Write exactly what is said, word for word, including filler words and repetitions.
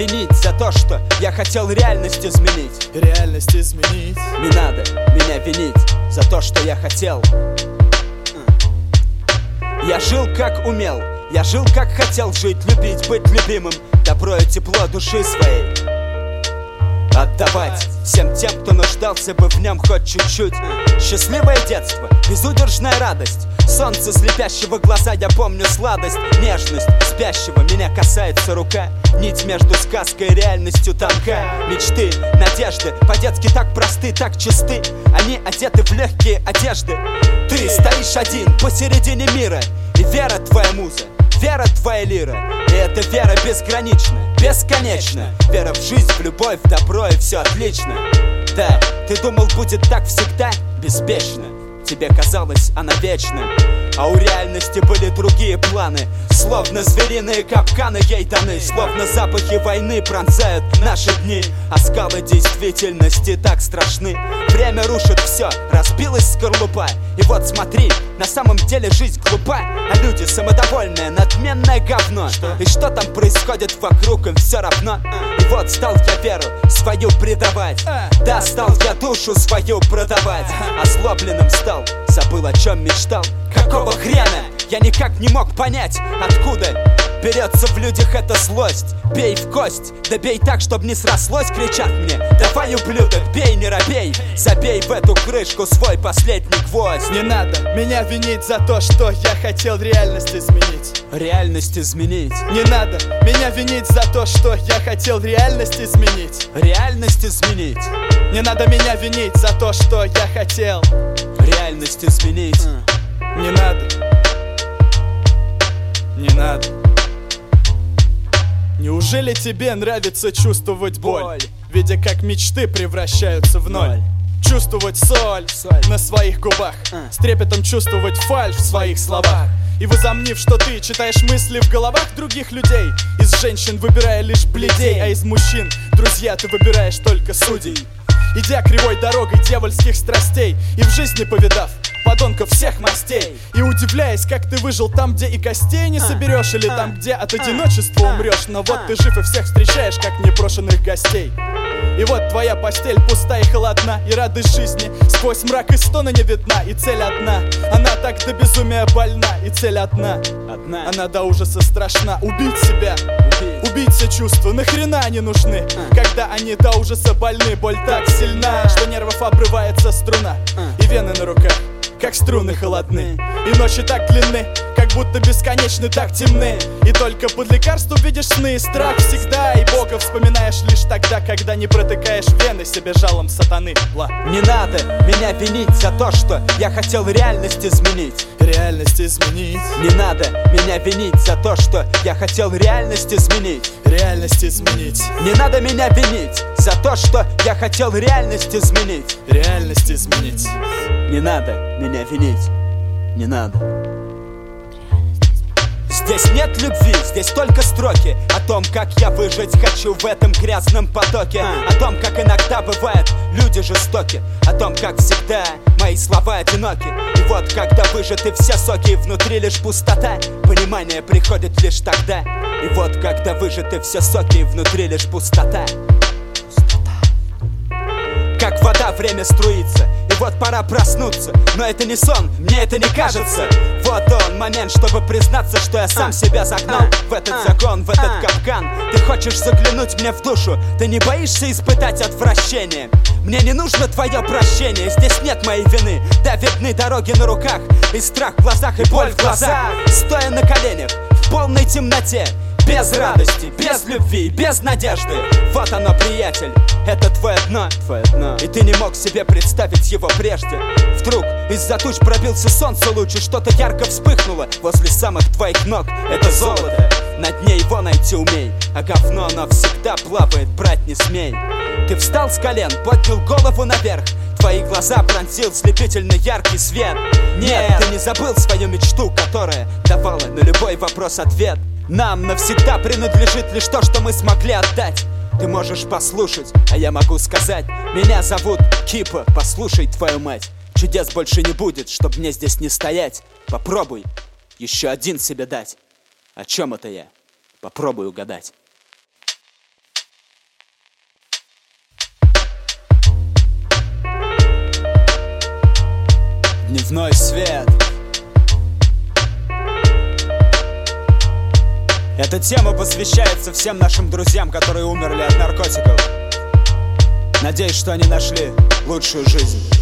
винить за то, что я хотел реальность изменить. Реальность изменить. Не надо меня винить за то, что я хотел. Я жил как умел, я жил как хотел жить, любить, быть любимым, добро и тепло души своей отдавать всем тем, кто нуждался бы в нем хоть чуть-чуть. Счастливое детство, безудержная радость, солнце слепящего глаза, я помню сладость, нежность спящего, меня касается рука. Нить между сказкой и реальностью тонка. Мечты, надежды, по-детски так просты, так чисты. Они одеты в легкие одежды. Ты стоишь один посередине мира, и вера твоя муза, вера твоя лира. И эта вера безгранична, бесконечна. Вера в жизнь, в любовь, в добро, и все отлично. Да, ты думал, будет так всегда, беспечно. Тебе казалось, она вечна, а у реальности были другие планы. Словно звериные капканы ей даны, словно запахи войны пронзают наши дни. А скалы действительности так страшны. Время рушит все, разбилась скорлупа. И вот смотри, на самом деле жизнь глупа, а люди самодовольное, надменное говно. Что? И что там происходит вокруг, им все равно. И вот стал я веру свою предавать. Да, стал я душу свою продавать. Озлобленным стал, забыл, о чем мечтал. Какого хрена? Я никак не мог понять, откуда берется в людях эта злость. Бей в кость, да бей так, чтоб не срослось, кричат мне. Давай, ублюдок, бей, не робей, забей в эту крышку свой последний гвоздь. Не надо меня винить за то, что я хотел реальность изменить. Реальность изменить. Не надо меня винить за то, что я хотел реальность изменить. Реальность изменить. Не надо меня винить за то, что я хотел реальность изменить. Не надо. Не надо. Неужели тебе нравится чувствовать боль, боль, видя как мечты превращаются в ноль? Чувствовать соль, соль на своих губах, а. С трепетом чувствовать фальшь в своих словах. И возомнив, что ты читаешь мысли в головах других людей, из женщин выбирая лишь бледей, а из мужчин, друзья, ты выбираешь только судей. Идя кривой дорогой дьявольских страстей и в жизни повидав подонков всех мастей, и удивляясь, как ты выжил там, где и костей не соберешь, или там, где от одиночества умрешь. Но вот ты жив и всех встречаешь, как непрошенных гостей. И вот твоя постель пуста и холодна, и радость жизни сквозь мрак и стоны не видна. И цель одна, она так до безумия больна. И цель одна, одна. Она до ужаса страшна. Убить себя, убить, убить все чувства, нахрена они нужны, а. Когда они до ужаса больны. Боль так сильна, что нервов обрывается струна, а. И вены на руках как струны холодны, и ночи так длинны, как будто бесконечны, так темны. И только под лекарством видишь сны и страх всегда. И Бога вспоминаешь лишь тогда, когда не протыкаешь вены себе жалом сатаны. Ла. Не надо меня винить за то, что я хотел реальность изменить. Реальность изменить. Не надо меня винить за то, что я хотел реальность изменить. Реальность изменить. Не надо меня винить за то, что я хотел реальность изменить. Реальность изменить. Не надо меня винить, не надо. Здесь нет любви, здесь только строки о том, как я выжить хочу в этом грязном потоке, о том, как иногда бывают люди жестоки, о том, как всегда мои слова одиноки. И вот когда выжаты все соки, и внутри лишь пустота, понимание приходит лишь тогда. И вот когда выжаты все соки, и внутри лишь пустота. Как вода, время струится, и вот пора проснуться. Но это не сон, мне это не кажется. Вот он момент, чтобы признаться, что я сам себя загнал в этот загон, в этот капкан. Ты хочешь заглянуть мне в душу, ты не боишься испытать отвращение. Мне не нужно твое прощение, здесь нет моей вины. Да, видны дороги на руках, и страх в глазах, и боль в глазах. Стоя на коленях, в полной темноте, без радости, без любви, без надежды. Вот оно, приятель, это твое дно, твое дно. И ты не мог себе представить его прежде. Вдруг из-за туч пробился солнце луч, и что-то ярко вспыхнуло возле самых твоих ног. Это золото, на дне его найти умей, а говно оно всегда плавает, брать не смей. Ты встал с колен, поднял голову наверх, твои глаза пронзил слепительно яркий свет. Нет, ты не забыл свою мечту, которая давала на любой вопрос ответ. Нам навсегда принадлежит лишь то, что мы смогли отдать. Ты можешь послушать, а я могу сказать: меня зовут Кипа, послушай, твою мать. Чудес больше не будет, чтоб мне здесь не стоять. Попробуй еще один себе дать. О чем это я? Попробуй угадать. Дневной свет. Эта тема посвящается всем нашим друзьям, которые умерли от наркотиков. Надеюсь, что они нашли лучшую жизнь.